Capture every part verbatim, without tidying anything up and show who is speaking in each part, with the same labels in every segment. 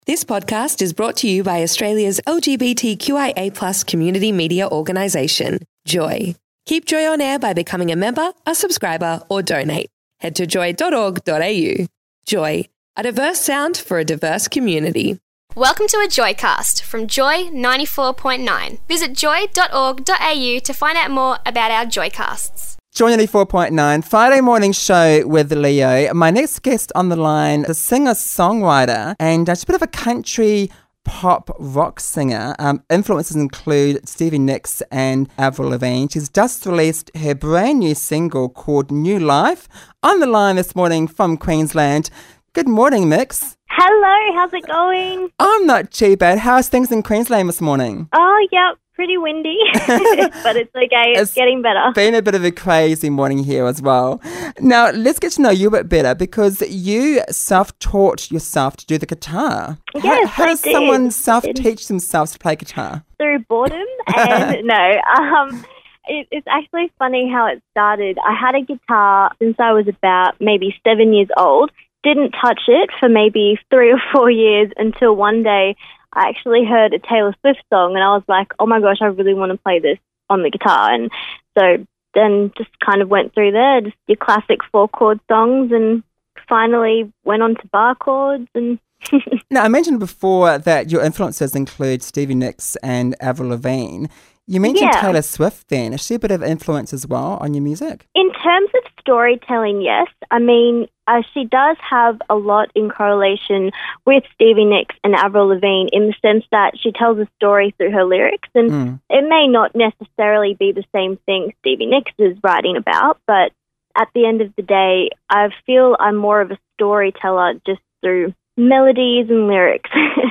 Speaker 1: This podcast is brought to you by Australia's L G B T Q I A plus community media organisation, Joy. Keep Joy on air by becoming a member, a subscriber or donate. Head to joy dot org dot a u. Joy, a diverse sound for a diverse community.
Speaker 2: Welcome to a Joycast from Joy ninety-four point nine. Visit joy dot org dot a u to find out more about our Joycasts.
Speaker 3: Joy ninety-four point nine, Friday morning show with Leo. My next guest on the line, the singer-songwriter and uh, she's a bit of a country pop rock singer. Um, influences include Stevie Nicks and Avril Lavigne. She's just released her brand new single called New Life. On the line this morning from Queensland. Good morning, Mix.
Speaker 4: Hello, how's it going?
Speaker 3: I'm not too bad. How's things in Queensland this morning?
Speaker 4: Oh, yeah, pretty windy, but it's okay. It's, it's getting better.
Speaker 3: Been a bit of a crazy morning here as well. Now, let's get to know you a bit better because you self-taught yourself to do the guitar.
Speaker 4: Yes,
Speaker 3: how, how
Speaker 4: I
Speaker 3: does
Speaker 4: did.
Speaker 3: someone self-teach themselves to play guitar?
Speaker 4: Through boredom, and no, um, it, it's actually funny how it started. I had a guitar since I was about maybe seven years old. Didn't touch it for maybe three or four years until one day I actually heard a Taylor Swift song and I was like, oh my gosh, I really want to play this on the guitar. And so then just kind of went through there, just your classic four chord songs, and finally went on to bar chords. And
Speaker 3: now, I mentioned before that your influences include Stevie Nicks and Avril Lavigne. You mentioned
Speaker 4: Yeah.
Speaker 3: Taylor Swift then. Is she a bit of influence as well on your music?
Speaker 4: In terms of storytelling, yes. I mean, uh, she does have a lot in correlation with Stevie Nicks and Avril Lavigne in the sense that she tells a story through her lyrics, and
Speaker 3: Mm.
Speaker 4: it may not necessarily be the same thing Stevie Nicks is writing about, but at the end of the day, I feel I'm more of a storyteller just through melodies and lyrics.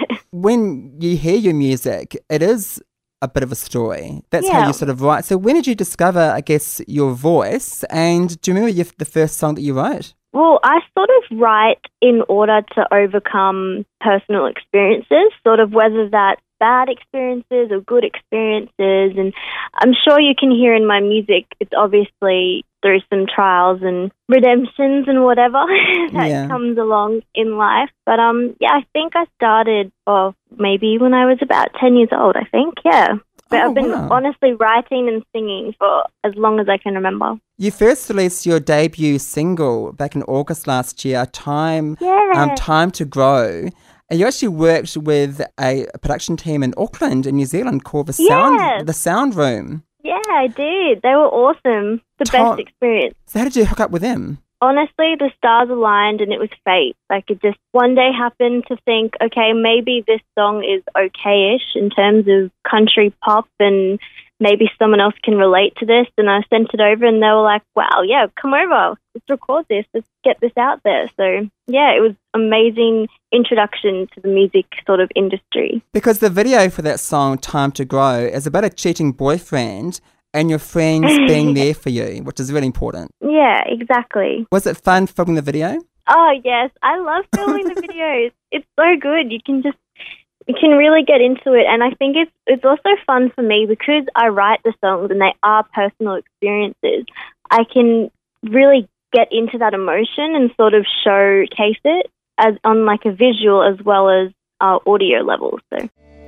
Speaker 3: When you hear your music, it is a bit of a story. That's how
Speaker 4: Yeah.
Speaker 3: you sort of write. So when did you discover, I guess, your voice? And do you remember your, the first song that you wrote?
Speaker 4: Well, I sort of write in order to overcome personal experiences, sort of whether that's bad experiences or good experiences. And I'm sure you can hear in my music, it's obviously through some trials and redemptions and whatever that
Speaker 3: Yeah.
Speaker 4: comes along in life. But um, yeah, I think I started off maybe when I was about ten years old, I think, yeah. But
Speaker 3: Oh,
Speaker 4: I've been
Speaker 3: wow.
Speaker 4: honestly writing and singing for as long as I can remember.
Speaker 3: You first released your debut single back in August last year, Time,
Speaker 4: Yeah.
Speaker 3: um, Time to Grow. And you actually worked with a production team in Auckland in New Zealand called the
Speaker 4: Yes.
Speaker 3: Sound, the Sound Room.
Speaker 4: Yeah, I did. They were awesome. The
Speaker 3: Tom-
Speaker 4: best experience.
Speaker 3: So how did you hook up with them?
Speaker 4: Honestly, the stars aligned and it was fate. Like, it just one day happened to think, okay, maybe this song is okay-ish in terms of country pop and maybe someone else can relate to this. And I sent it over and they were like, wow, yeah, come over. Let's record this. Let's get this out there. So, yeah, it was amazing introduction to the music sort of industry.
Speaker 3: Because the video for that song, Time to Grow, is about a cheating boyfriend and your friends being there for you, which is really important.
Speaker 4: Yeah, exactly.
Speaker 3: Was it fun filming the video?
Speaker 4: Oh, yes. I love filming the videos. It's so good. You can just, you can really get into it. And I think it's it's also fun for me because I write the songs and they are personal experiences. I can really get into that emotion and sort of showcase it as on like a visual as well as uh, audio level. So.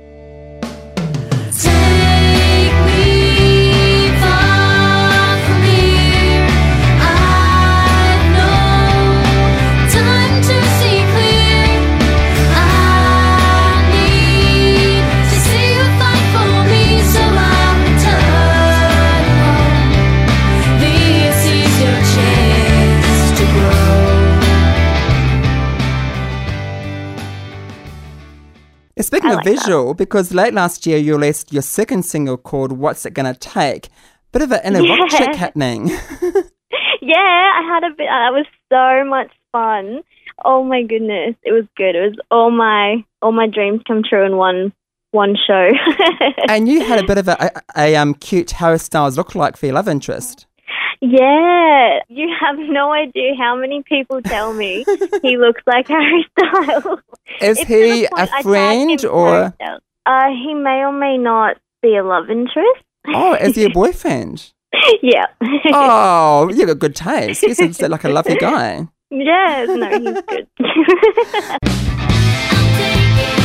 Speaker 3: Speaking
Speaker 4: I
Speaker 3: of
Speaker 4: like that.
Speaker 3: visual, because late last year you released your second single called What's It Gonna Take? Bit of an inner rock
Speaker 4: Yeah.
Speaker 3: chick happening.
Speaker 4: Yeah, I had a bit. That was so much fun. Oh my goodness, it was good. It was all my all my dreams come true in one one show.
Speaker 3: And you had a bit of a, a, a um, cute Harry Styles lookalike for your love interest.
Speaker 4: Yeah, you have no idea how many people tell me he looks like Harry Styles.
Speaker 3: Is
Speaker 4: It's to
Speaker 3: he
Speaker 4: the point I
Speaker 3: a
Speaker 4: tag
Speaker 3: friend
Speaker 4: him
Speaker 3: or?
Speaker 4: Harry Styles. Uh, he may or may not be a love interest.
Speaker 3: Oh, is he a boyfriend?
Speaker 4: Yeah.
Speaker 3: Oh, you got good taste. He seems like a lovely guy.
Speaker 4: Yes, no, he's good.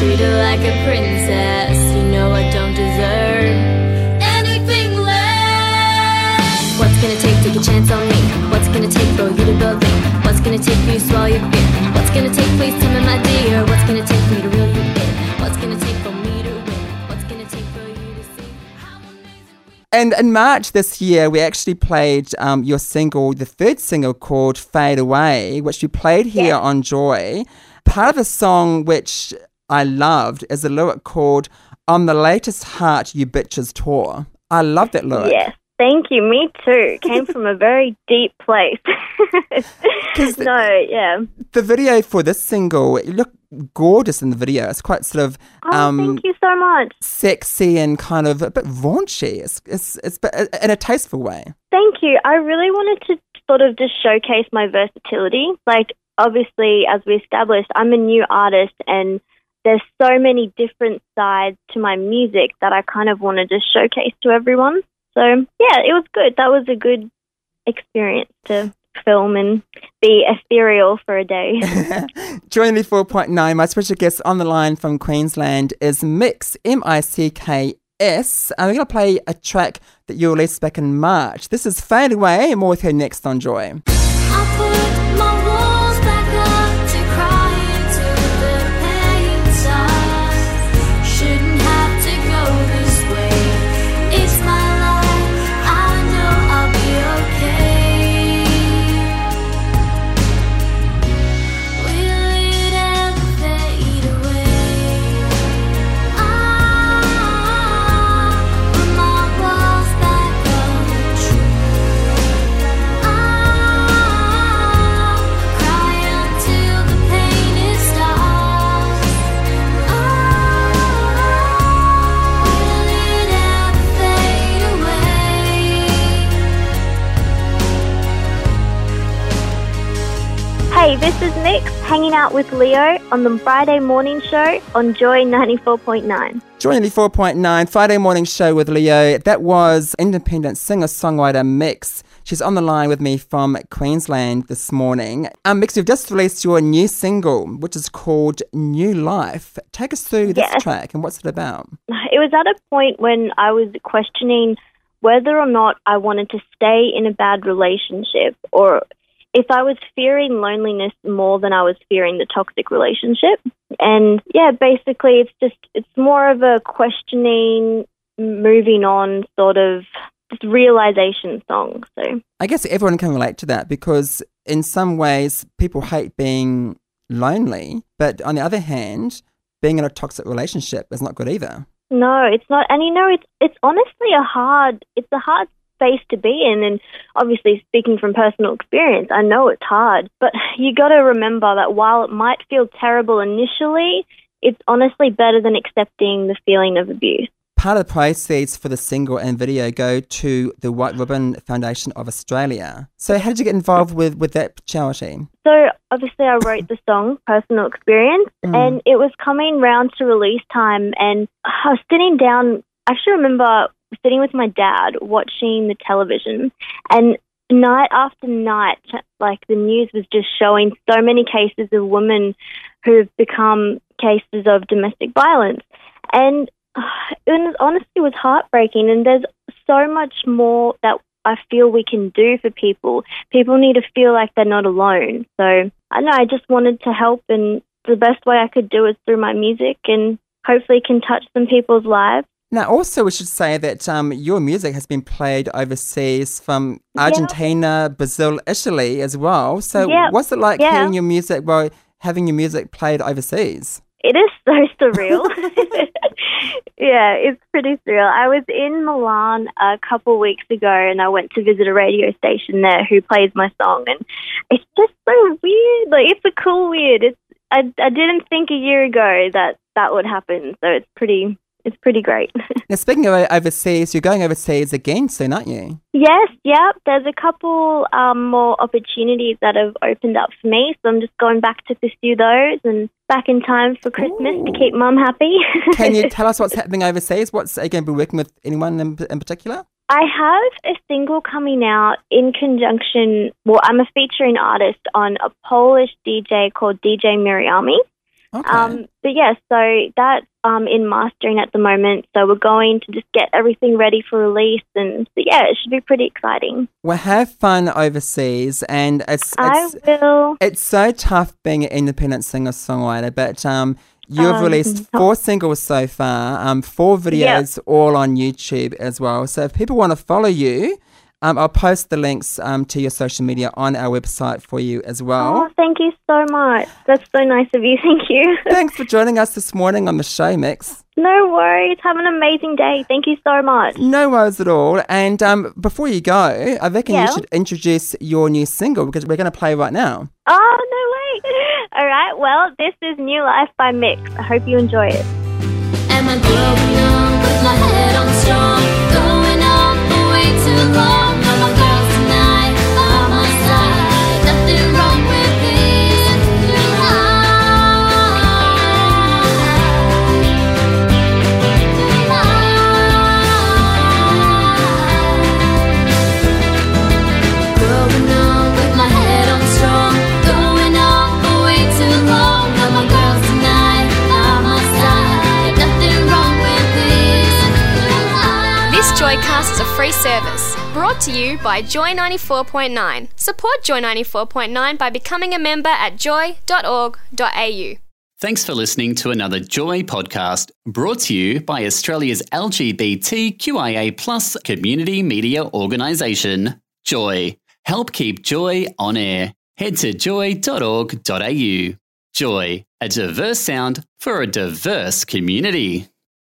Speaker 5: treat her like a princess. You know I don't deserve anything less. What's gonna take, take a chance on me? What's gonna take for you to believe? What's gonna take for you to swallow your fear? What's gonna take, please tell me my dear? What's gonna take for me to reel you in? What's gonna take for me to win? What's gonna take for you to see how amazing we are?
Speaker 3: And in March this year, we actually played um, your single, the third single called Fade Away, which you played here
Speaker 4: Yeah.
Speaker 3: on Joy. Part of the song which I loved is a lyric called On the Latest Heart You Bitches Tore. I love that lyric.
Speaker 4: Yes. Thank you. Me too. It came from a very deep place. no, yeah.
Speaker 3: The video for this single, you look gorgeous in the video. It's quite sort of
Speaker 4: Oh,
Speaker 3: um,
Speaker 4: thank you so much.
Speaker 3: sexy and kind of a bit raunchy. It's, it's, it's but in a tasteful way.
Speaker 4: Thank you. I really wanted to sort of just showcase my versatility. Like, obviously, as we established, I'm a new artist and there's so many different sides to my music that I kind of wanted to showcase to everyone. So, yeah, it was good. That was a good experience to film and be ethereal for a day.
Speaker 3: Joy ninety-four point nine, my special guest on the line from Queensland is Mix, M I C K S. And we're going to play a track that you released back in March. This is Fade Away, and more with her next on Joy.
Speaker 5: I put my walls back up to cry into the pain side. Shouldn't have to go this way. It's my life. I know I'll be okay. Will it ever fade away? I put my walls back up. Cry until the pain is stopped. Will it ever fade away?
Speaker 4: Hey, this is Mix, hanging out with Leo on the Friday morning show on Joy ninety-four point nine.
Speaker 3: Joy ninety-four point nine, Friday morning show with Leo. That was independent singer-songwriter Mix. She's on the line with me from Queensland this morning. Um, Mix, you've just released your new single, which is called New Life. Take us through this
Speaker 4: Yes.
Speaker 3: track and what's it about?
Speaker 4: It was at a point when I was questioning whether or not I wanted to stay in a bad relationship, or if I was fearing loneliness more than I was fearing the toxic relationship. And yeah, basically it's just, it's more of a questioning, moving on sort of just realization song. So
Speaker 3: I guess everyone can relate to that because in some ways people hate being lonely, but on the other hand, being in a toxic relationship is not good either.
Speaker 4: no, it's not. And you know, it's, it's honestly a hard, it's a hard space to be in, and obviously speaking from personal experience, I know it's hard, but you got to remember that while it might feel terrible initially, it's honestly better than accepting the feeling of abuse.
Speaker 3: Part of the proceeds for the single and video go to the White Ribbon Foundation of Australia. So how did you get involved with, with that charity?
Speaker 4: So obviously I wrote the song Personal Experience,
Speaker 3: Mm.
Speaker 4: and it was coming round to release time, and I was sitting down, I actually remember sitting with my dad watching the television, and night after night, like the news was just showing so many cases of women who have become cases of domestic violence. And uh, it was, honestly was heartbreaking, and there's so much more that I feel we can do for people. People need to feel like they're not alone. So I don't know, I just wanted to help, and the best way I could do is through my music, and hopefully can touch some people's lives.
Speaker 3: Now, also, we should say that um, your music has been played overseas from Argentina, Brazil, Italy as well. So
Speaker 4: Yeah.
Speaker 3: what's it like
Speaker 4: Yeah.
Speaker 3: hearing your music, well, having your music played overseas?
Speaker 4: It is so surreal. Yeah, it's pretty surreal. I was in Milan a couple weeks ago, and I went to visit a radio station there who plays my song, and it's just so weird. Like, it's a cool weird. It's I I didn't think a year ago that that would happen, so it's pretty it's pretty great.
Speaker 3: Now, speaking of overseas, you're going overseas again soon, aren't you?
Speaker 4: Yes, yeah. There's a couple um, more opportunities that have opened up for me, so I'm just going back to pursue those and back in time for Christmas
Speaker 3: Ooh.
Speaker 4: to keep Mum happy.
Speaker 3: Can you tell us what's happening overseas? What's, are you going to be working with anyone in, in particular?
Speaker 4: I have a single coming out in conjunction, well, I'm a featuring artist on a Polish D J called D J Miriami,
Speaker 3: Okay.
Speaker 4: Um, but yeah, so that's um, in mastering at the moment. So we're going to just get everything ready for release, and so yeah, it should be pretty exciting.
Speaker 3: Well, have fun overseas, and it's it's
Speaker 4: I will.
Speaker 3: it's so tough being an independent singer-songwriter, but um, you've
Speaker 4: Um,
Speaker 3: released four singles so far, um, four videos all on YouTube as well. So if people want to follow you, um, I'll post the links um, to your social media on our website for you as well.
Speaker 4: Oh, thank you so much. That's so nice of you. Thank you.
Speaker 3: Thanks for joining us this morning on the show, Mix.
Speaker 4: No worries. Have an amazing day. Thank you so much.
Speaker 3: No worries at all. And um, before you go, I reckon
Speaker 4: Yeah.
Speaker 3: you should introduce your new single because we're going to play right now.
Speaker 4: Oh, no way. All right. Well, this is New Life by Mix. I hope you enjoy it.
Speaker 5: Am I growing up with my head on strong? Going on for way too long. All my girls tonight by my side. Nothing wrong with this new life. New life. Growing up with my head on strong. Going on for way too long. All my girls tonight by my side. Nothing wrong with this new life.
Speaker 2: This Joycast is a free service brought to you by Joy ninety-four point nine. Support Joy ninety-four point nine by becoming a member at joy dot org dot a u.
Speaker 6: Thanks for listening to another Joy podcast brought to you by Australia's L G B T Q I A plus community media organisation, Joy. Help keep Joy on air. Head to joy dot org dot a u. Joy, a diverse sound for a diverse community.